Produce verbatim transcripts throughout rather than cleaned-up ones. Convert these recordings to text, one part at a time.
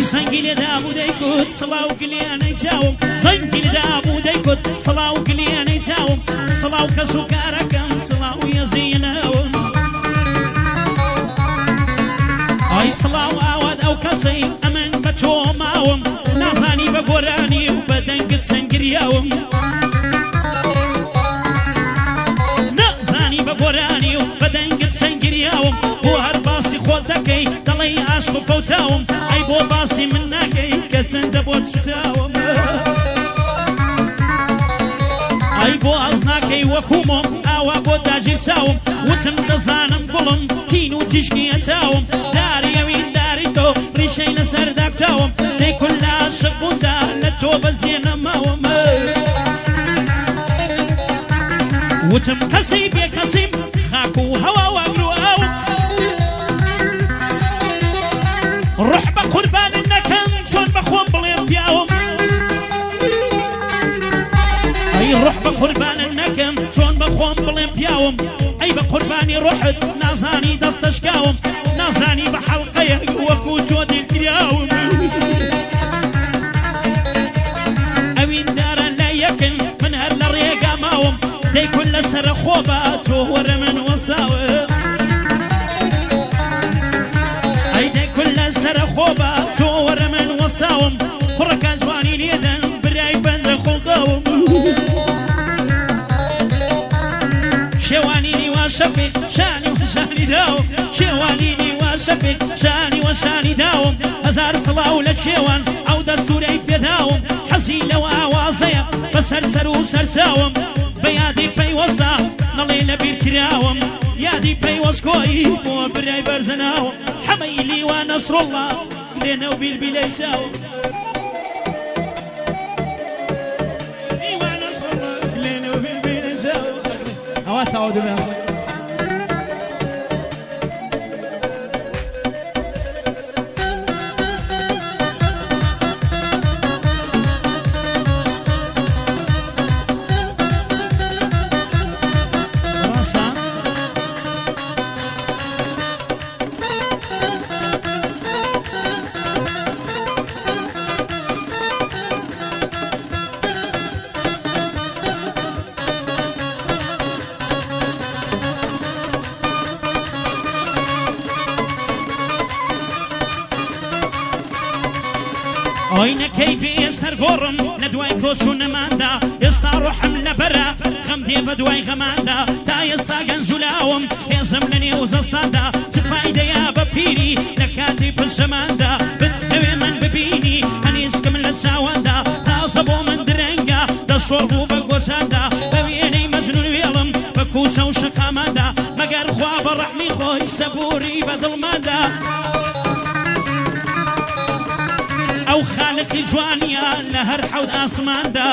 زنگی لێدا بوو دەیکوت سڵاو گلیانەی چاوم زەنگی لێدا بوو دەیکوت سڵاو گلیانەی چاوم سڵاو کەس و کارەکەم سڵاو یەزینەوم ئای سڵاو ئاوات ئەو کەسەی ئەمن بە تۆ ماوم نازانی بە گۆرانی و بە دەنگت سنگریاوم نازانی بە گۆرانی و بە دەنگت سنگریاوم بۆ هەر باسی خۆت دەکەی دەڵێی عاشق و فەوتاوم ئەی بۆ باسی من ناکەی کە چەندە بۆت سوتاوم ئەی بۆ ئەز ناکەی وەکوومم ئاوا بۆ داگیر ساوم وتم دەزانم گوڵم تین و تیشکی ئەتاوم داری ئەوین داری تۆ ڕیشەی لەسەر داکتاوم دەی کولا عاشق بوودا لە تۆ بەزیێ نەماوم وتم کەسی بێ کەسیم خاک و هەوا واگرو ئەو ڕح بە قوربانت نەکەم چۆن بەخۆم بڵێم پیاوم ئەی ڕح بە قوربانت نەکەم چۆن بەخۆم بڵێم پیاوم ئەی بە قوربانی ڕحت نازانی دەستەشکاوم نازانی بە حەڵقەیە وەکو تۆ دڵگیراوم ئەوین دارە لە یەکن من هەر لە ڕێگا ماوم دەی کول لەسەرە خۆ بە تۆ وەرە من وەساوم ئەی دەی کول لەسەرە خۆ بە تۆ وەرە من وەساوم کوڕەکە جوانی لێدەن برای بەندە خۆڵداوم شێوانی نیوا شەفێ شانی و شانی داوم شێوانی نیوا شەفێ شانی و شانی داوم هەزار سڵاو لە شێوان ئەو دەستورەی پێداوم حەزی لەو ئاوازەیە بەسەر سەر و سەرچاوم بە یادی پەیوەسا نەڵێ لە بیر کراوم یادی پەیوەسکۆی بۆ برای بەرزەناوم حەمەی لیوا نەسڕوڵڵا لێنە و بیلبیلەی ساوم ئەوە تاوا دەبێت ئۆینەکەی پێ سەرگۆڕم لە دوای کۆچوونەماندا ئێستا ڕۆحم لەبەرە غەم دێ بە دوای غەماندا تا ئێستا گەنجولاوم هێزم لە نێو زەستاندا چ فایدەیە بە پیری لە کاتی پشەماندا بتەوێ من ببینی هەنیسکم لە چاواندا تازە بۆ من درەنگە دەشۆڕ بوو بە گۆچاندا بە وێنەی مەجنون وێڵم بە کوچە و شەقاماندا مەگەر خوا بە ڕەحمی خۆی سەبووری بە دڵماندا ئەو خالقی جوانیە لە هەر حەوت ئاسماندا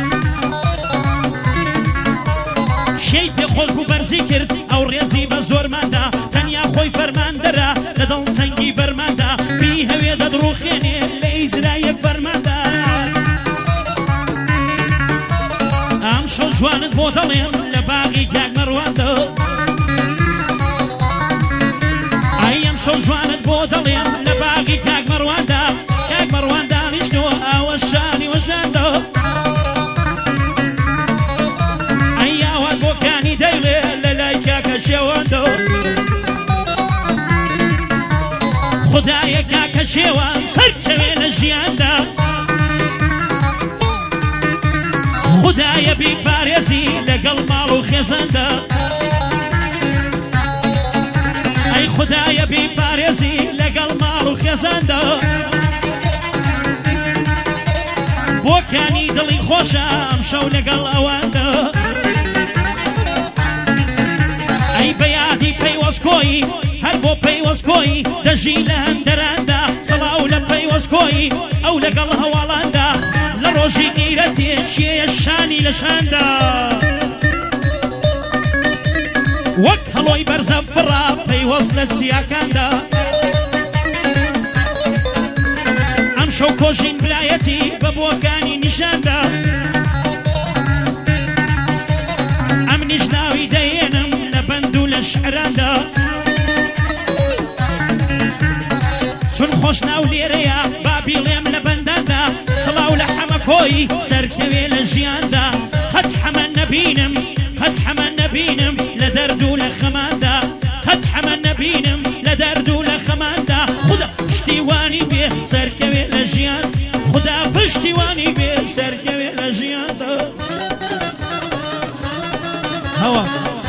شەی پێ خۆش بوو بەرزی کرد ئەو ڕێزی بە زۆرماندا تەنیا خۆی فەرماندەرە لە دڵ تەنگی بەرماندا بی هەوێ دەدڕوخێنێ لە ئیجرایەک فەرماندا ئەم شەو جوانت بۆ دەڵێم لە باغی کاک مەڕواندا ئەی ئەم شەو جوانت بۆ دەڵێم لە باغی کاک مەڕواندا کاک مەڕوان دانیشتەوە ئاوە شانی وەژاندا ئەی ئاوات بۆکانی دەیڵێ لە لای کاکە شێواندا خودایە کاکە شێوان سەرکەوێ لە ژیاندا خودایە بیپارێزی لەگەڵ ماڵ و خێزاندا ئەی خودایە بیپارێزی لەگەڵ ماڵ و خێزاندا بۆکانی دڵی خۆشە ئەم شەو لەگەڵ ئەواندا ئەی بە یادی پەیوەستکۆی هەر بۆ پەیوەستکۆی دەژی لە هەندەراندا سەڵاو لە پەیوەستکۆی ئەو لەگەڵ هەواڵاندا لە ڕۆژی قیرەتێ چیەیە شانی لە شاندا وەک هەڵۆی بەرزە فڕا پەیوەست لە سیاکاندا شەو کۆژین برایەتی بە بۆکانی نیشاندا ئەم نیشناوی دەیێنم لە بەند و لە شعراندا چون خۆش ناو لێرەیە با بیڵێم لە بەندەدا سڵاو لە حەمەکۆی سەرکەوێ لە ژیاندا قەت حەمە نەبینم قەت حەمە نەبینم لە دەرد و لە خەماندا قەت حەمە نەبینم لە دەرد و لە خەماندا خدا پشتیوانی بێ سەرکەوێ لە ژیان خدا پشتیوانی بێ سەرکەوێ لە ژیاندا هەوا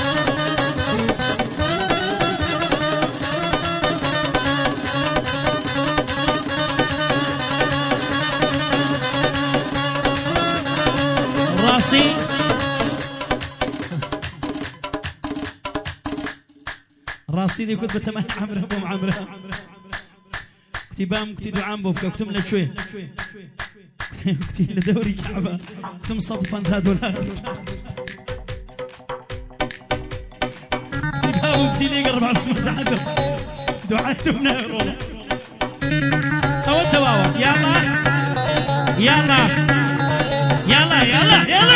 ڕاستی ڕاستی دەیکوت بە تەمەن عەمرە بۆم عەمرە کوتی بام کوتی دوعام بۆ بکە کوتم لەکوێ کوتی لە دەوری کەعبە کوتم سەد و پەنجا دۆلار کوتی لێگە ڕەبعەت مەزعەدە دوعاتم نایڕۆڵە ئەوە تەواوە یاڵا یاڵا یاڵا یاڵا یاڵا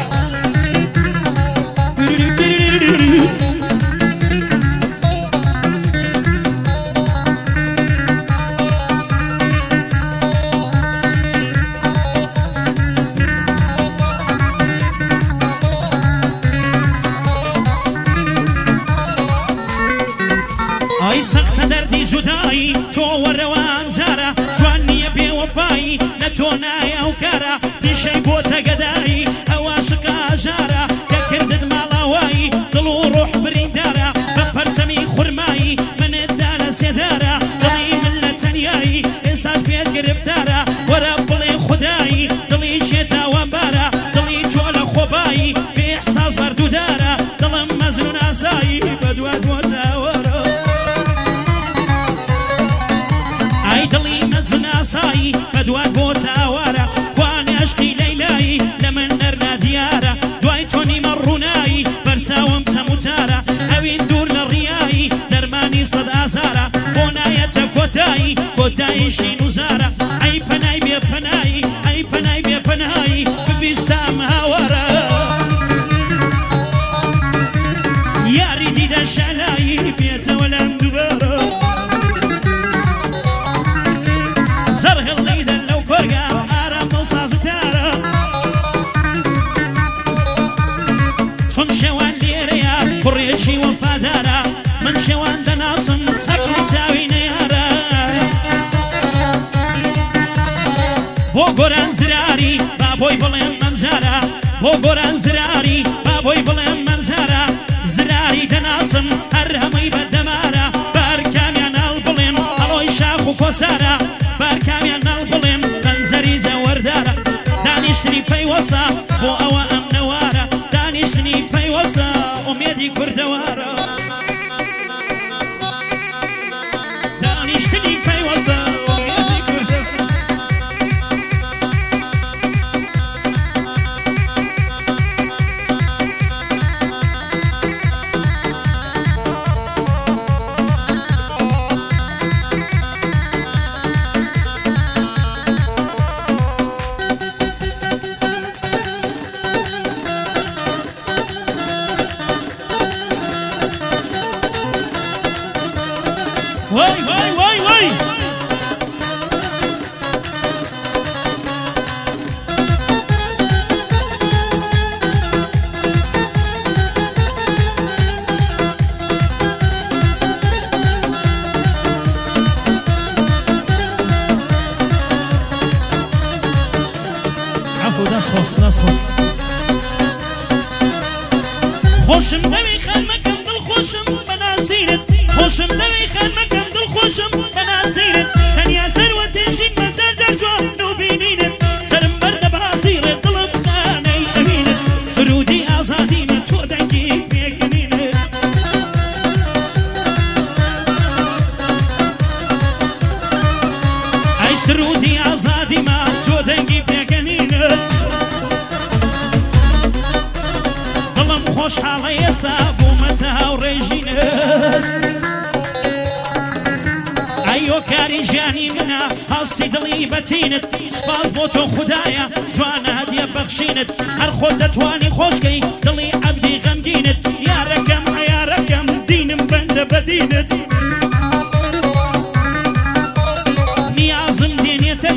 ئای سەختە دەردی جودایی تۆ وەرەوان جارە جوان نییە بێوەفایی لە تۆ نایە ئەو کارە پیشەی بۆتە گەدایی ئەوە شقا ژارە کە کردت ماڵاوایی دڵ و ڕۆح بریندارە بە پەرچەمی خورمایی منتدا لە سێدارە دڵی من لە تەنیایی ئێستاش پێت گرفتارە وەرە بڵێ خودایی دڵی شێتاوەمبارە دڵی تۆ لە خۆبایی بێ ئیحساس بەردوودارە دڵم مەزن و ناسایی بەدوات بۆتاوەرە ئای دڵی مەزن ئاسایی بەدوات بۆ تاوارە کوانێ عشقی لەیلایی لە من نەرنا دیارە دوای تۆ نیمە ڕوونایی بەرچاوم چەموتارە ئەوین دوور لە ڕیایی دەرمانی سەد ئازارە بۆ نایەتە کۆتایی کۆتاییشی نوزارە ئەی پەنای بێ پەنایی ئەی پەنای بێ پەنایی ببیستام هاوارە یاری دیدە شەلایی بێتەوە لەم دووبارە زەرهڵیدە لەو کۆرگا ئارام دڵ سازوتارە چۆن شێوان لێرەیە کوڕێکی وەفادارە من شێوان دەناسم چەکری چاوی نەیارە بۆ گۆران زراری با بۆی بڵێم مەمزارە بۆ گۆران زراری با بۆی بڵێم مەمزارە زراری دەناسم هەر هەمەی بەردەمارە بارکامیان هەڵ بڵێم هەڵۆی شاخ و کۆسارە بارکامیان هەڵ بڵێم خەنجەری زەوەردارە دانیشتنی پەیوەسە بۆ ئەوە ئەم نەوارە دانیشتنی پەیوەسە ئومێدی کوردەوارە دانیشتنی پەیوەسە ئومێدی کوردەوارە وای وای وای وای عفو دەست خۆش دەست خۆش خۆشم دەوی خەلمەکەم دڵ خۆشم بەناسیرت خۆشم دەوی خەلمەکەم دڵ خۆشم بەناسیرت تەنیا سەروەتێژین بەسەر جەرجۆن و بینینت سەرم بەردە باسیرت دڵم خانەی ئەمینت سرودی ئازادیمە تۆ دەنگی پێکەنینت ئەی سرودی ئازادیمە تۆ دەنگی پێکەنینت دڵم خۆشحاڵە ئێستا بوومەتە هاوڕێژینت ئەیۆ کاری ژیانی منە هەڵسی دڵی بەتینت سپاس بۆ تۆ خودایە جوانە هەدیە بەخشینت هەر خۆت دەتوانی خۆشکەی دڵی عەبدی غەمگینت یارەکەم عەیارەکەم دینم بەندە بەدینت نیازم دێنێتە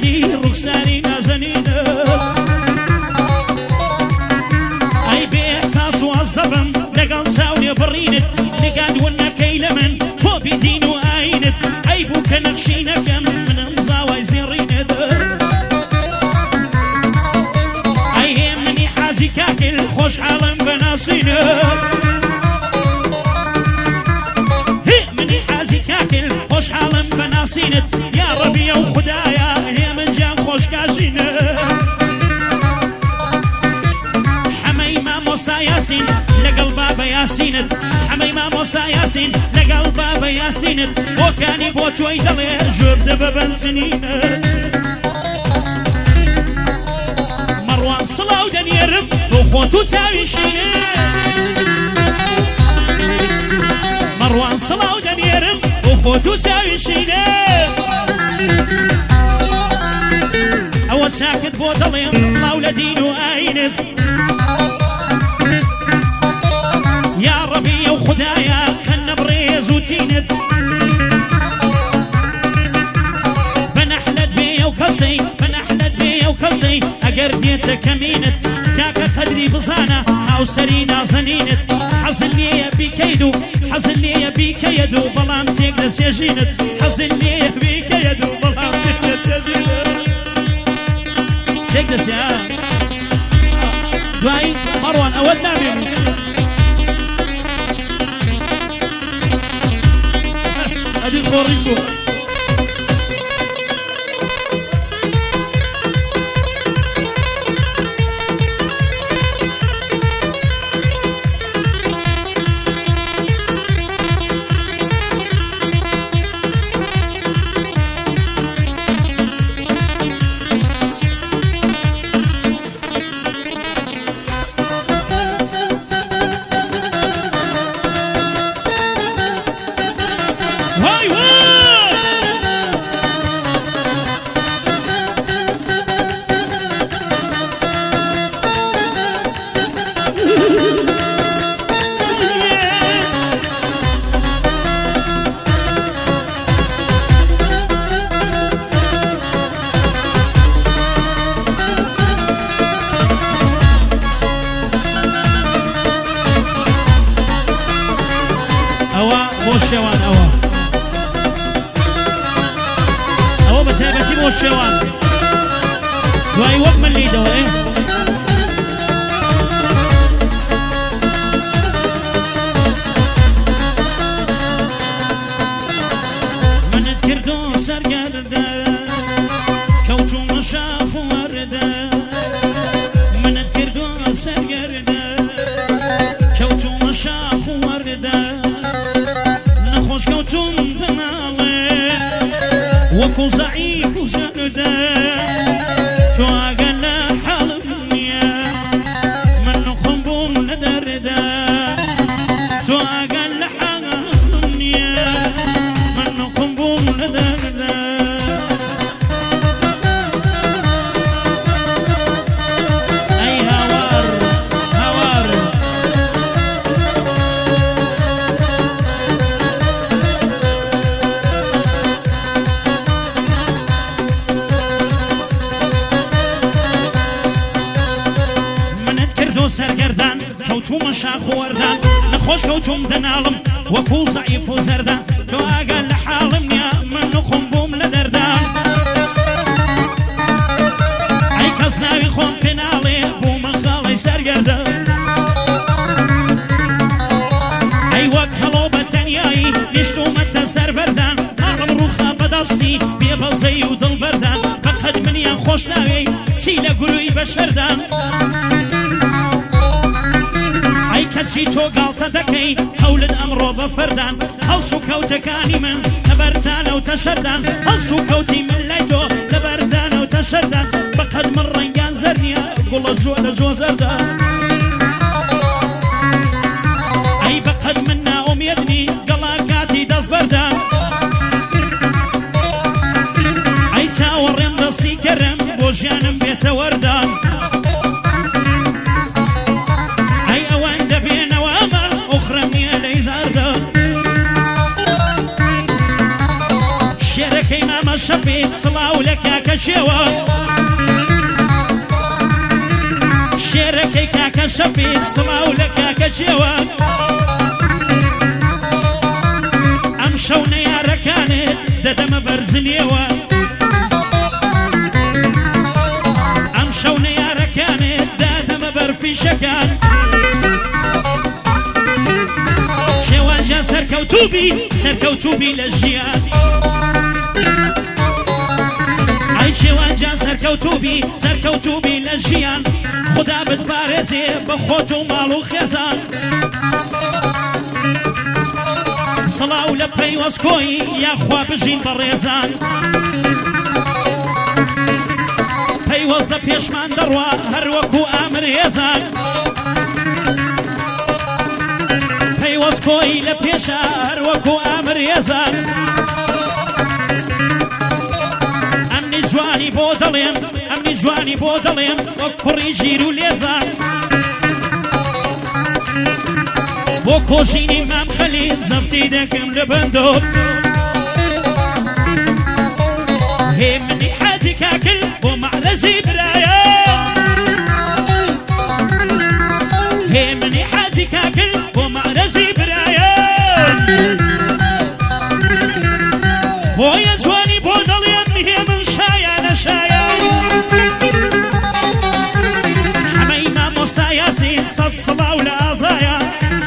كنخشينكم من مزاوي زيرين در أي مني حازي كاكل خوش حالا بناصينه هي مني حازي كاكل خوش حالا بناصينت يا ربي وخدايا هي من جان خوش كاجينه حميمة موسى ياسين لقل بابا ياسينت حميمة موسى ياسين لقل بابا ياسينت وكاني بوتوي دلي جرد ببن سنين مروان صلاو دنيرم وخوتو تاويشين مروان صلاو دنيرم وخوتو تاويشين أول ساكت بو دلي صلاو لدينو آينت يا ربي وخدايا كنا بريز وتينت بنحلد بي وكسي بنحلد بي وكسي أقرديت كمينت كاكا خدري بزانا أو سرينا زنينت حزن لي بكيدو حزن لي بكيدو بلام تقدس يجينت حزن لي بكيدو بلام تقدس يجينت تقدس يا دواي مروان أول نامي هذه الخوريكو شوان أوا أوا بتابتي مو شوان دواي وقت من لي دواي من تكردو سرقرده كوتو مشاف ورده من تكردو سرقرده كوتو مشاف ورده كوتم بنالي وكو ضعيف وزنده تو اقل حالمية من خنبوم لدرده تو اقل حالمية من خنبوم لدرده اي هوار هوار سرگردان كوتو مشاخ وردان نخوش كوتوم دنالم وكو ضعيف وزردان تو اقل حالم يا من خنبوم لدردان اي كسناوي خون بنالي بو من خالي سرگردان اي وك هلو بتنياي نشتو متى سربردان عالم روخا بدستي بيبزي ودل بردان فقد من يان خوش ناوي سيلا قروي بشردان كسي تو قالت دكي حول الأمر بفردان هلسو كوتكاني من لبردان وتشردان هلسو كوتي من ليتو لبردان وتشردان بقد من رنقان زرنيا قول زود زو زردان أي بقد منا أم يدني قلاقاتي داز بردان أي تاورم دستي كرم بوجانم بيت وردان شفيق صلاو لك يا كشوا شيرك يا كشفيق صلاو لك يا كشوا أمشون يا ركاني ددم دامە بەرزنیەوە ئەم شەو نەیارەکانت دادەمە بەرفیشەکان شێوانجا سەرکەوتوبی سەرکەوتوبی لە ژیان ئەی شێوانجا سەرکەوتوبی سەرکەوتوبی لە ژیان خدا بتپارێزێ بە خۆت و ماڵ و خێزان سڵاو لە پەیوەستکۆی یاخوا بژین بە ڕێزان پەیوەست لە پێشمان دەڕوا هەروەکو ئامر هێزان پەیوەستکۆی لە پێشە هەروەکو ئامر هێزان ئەمنی جوانی بۆ دەڵێم ئەمنی جوانی بۆ دەڵێم وەک کوڕی ژیر و لێزان بۆ کۆژینی مام خەلیل زەفتی دەکەم لە بەندۆ هێ منی حاجی کاکل بۆ مەعرەزی برایە هێ منی حاجی کاکل بۆ مەعرەزی برایە بۆیە جوانی بۆ دەڵێم هێ من شایانە شایە هەمەی مامۆستا یاسین سەد سڵاو لە ئازایە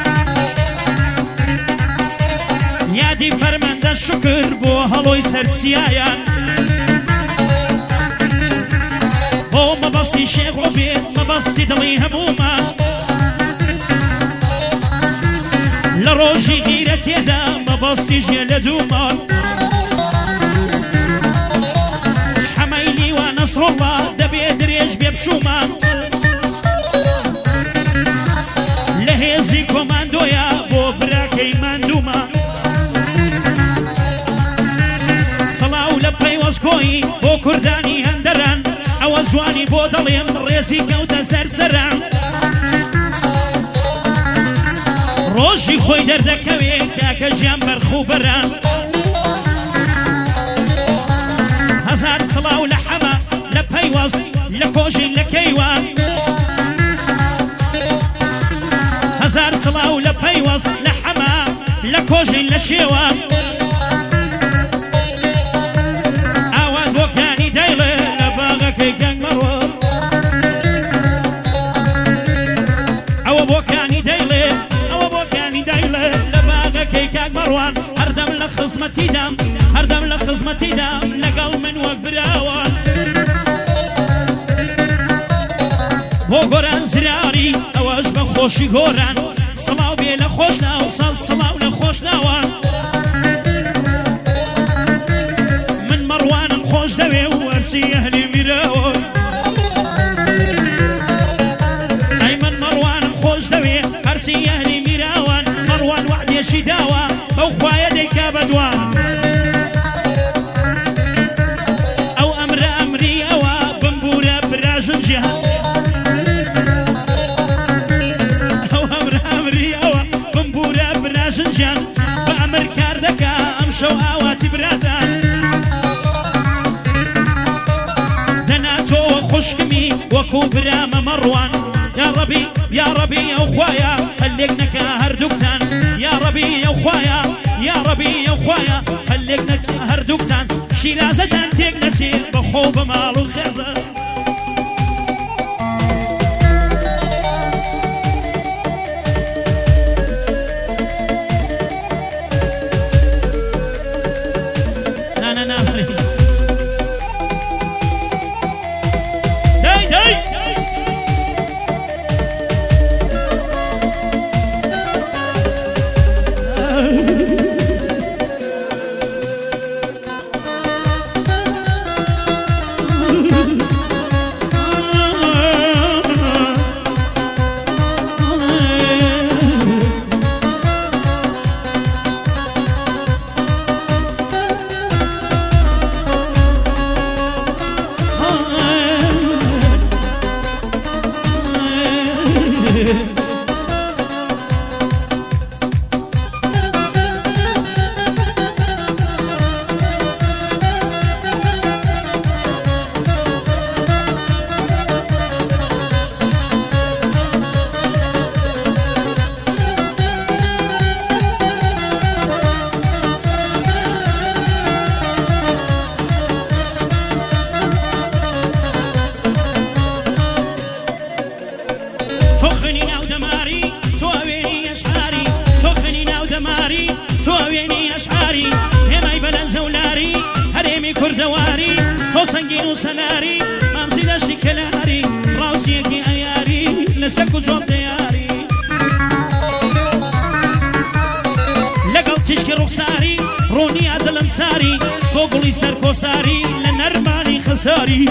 یادی فەرمەندە شکر بۆ هەڵۆی سەرسیایان بۆ مەبەستی شێخ عوبێد مەبەستی دڵی هەموومان لە ڕۆژی غیرەتێدا مەبەستی ژێ لە دوومان حەمەی نیوە نەسڕۆڵا دەبێ درێژ بێ بشومان لە هێزی کۆماندۆیە بۆ براکەی ماندوومان سڵاو لە پەیوەستکۆی بۆ کوردانی هەندەران ئەوە جوانی بۆ دەڵێم ڕێزی کەوتە سەرسەران ڕۆژی خۆی دەردەکەوێ کاکە ژیان بەرخوبەران هەزار سڵاو لە حەمە لە پەیوەست لە کۆژین لە کەیوان هەزار سڵاو لە پەیوەست لە حەمە لە کۆژین لە شێوان ئاوات بۆکانی دەیڵێ لە باغەکەی گەنگ مەڕۆ ئەوە بۆکانی دەیڵێ ئەوە بۆکانی دەیڵێ لە باغەکەی کاک مەڕوان هەردەم لە خزمەتیدام هەردەم لە خزمەتیدام لەگەڵ من وەک براوان بۆ گۆران زراری ئەوەش بە خۆشی گۆران سڵاو بێ لە خۆشنا و سەد سڵاو لە خۆشناوان من مەڕوانم خۆش دەوێ و وەرچی ئەهلی میرەوە ئەی من مەڕوانم خۆش دەوێ هەرچی ئەهلی میراوان مەڕوان وعدێشی داوە بەو خوایە دەیکا بەدوان ئەو ئەمرە ئەمری ئەوە بمبورە براژن جیهان ژنجان بە ئەمر کار دەکا ئەم شەو ئاواتی براتان دەناتۆوە خوشکمی وەکو برامە مەڕوان یا ڕەبی یا ڕەبی ئەو خوایە هەلێک نەکە هەردووکتان یا ڕەبی ئەو خوایە یا ڕەبی ئەو خوایە هەلێک نەکە هەردووکتان شیرازەتان تێک نەچێت بەخۆ بە ماڵ و خێزە تۆخنی ناو دەماری تۆ وێنی ئەشعاری تۆخنی ناو دەماری تۆ وێنی ئەشعاری هێمای بەلەنزە و لاری هەرێمی کوردەواری تۆ سەنگین و سەناری مامزی دەشی کەلاری ڕاوسیەکی ئەیاری لە سەک و جۆڵ دەیاری لەگەڵ تیشکی ڕوخساری ڕوونی ئادەلم ساری تۆ گوڵی سەرکۆساری لە نەرمانی خەساری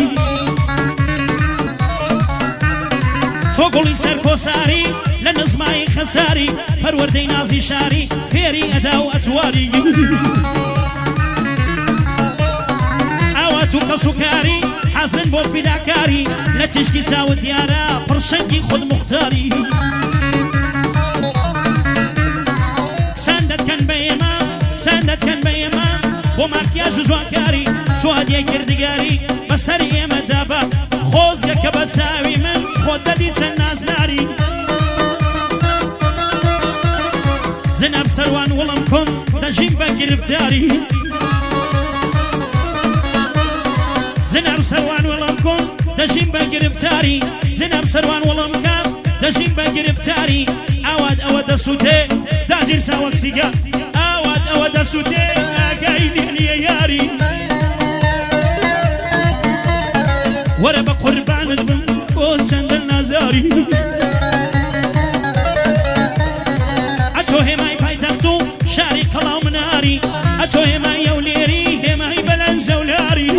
تۆ گوڵی سەرکۆساری لە نزمایی خەساری پەروەردەی نازی شاری فێری ئەدا و ئەتواری ئاوات و کەس و کاری حەزن بۆ فیداکاری لە تیشکی چاوت دیارە پڕشەنگی خود مختاری سەندەتکەن بە ئێمە سەندەتکەن بە ئێمە بۆ ماکیاژ و جوانکاری تۆ هەدیە کردگاری بەسەر ئێمە دابە خۆزگە کە بە چاوی من خۆت دەدی سەر نازداری زناب سەروان وڵم کۆم دەژیم بە گرفتاری زناب سەروان وڵم کۆم دەژیم بە گرفتاری زناب سەروان وڵم کام دەژیم بە گرفتاری ئاوات ئەوە دەسووتێ داگیر ساوەک سیگا ئاوات ئەوە دەسووتێ ئاگای نێنیە یاری وەرە بە قوربانت بم بۆ چەندە نازاری ئەتۆ هێمای پایتەخت و شاری قەڵاو مناری ئەتۆ هێمای ئەولێری هێمای بەلەنزە و لاری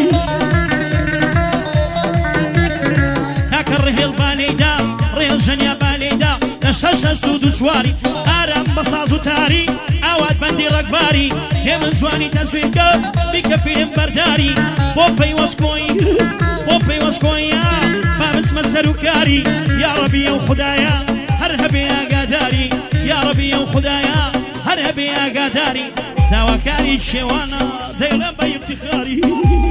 تاکە ڕێهێڵ بالێدا ڕێڵ ژەنیا بالێدا لە شەش هەشت و دوو سواری ئارام بە ساز و تاری ئاوات بەندی ڕەگباری هێمن جوانی تەسویرکە بیکە فیلم بەرداری بۆ پەیوەستکۆی بۆ پەیوەستکۆیە با بچمە سەرکاری یا ڕەبی ئەو خودایە هەر هەبێ ئاگاداری یا ڕەبی ئەو خودایە هەر هەبێ ئاگاداری داواکاری شێوانە دەیڵە بە ئیفتیخاری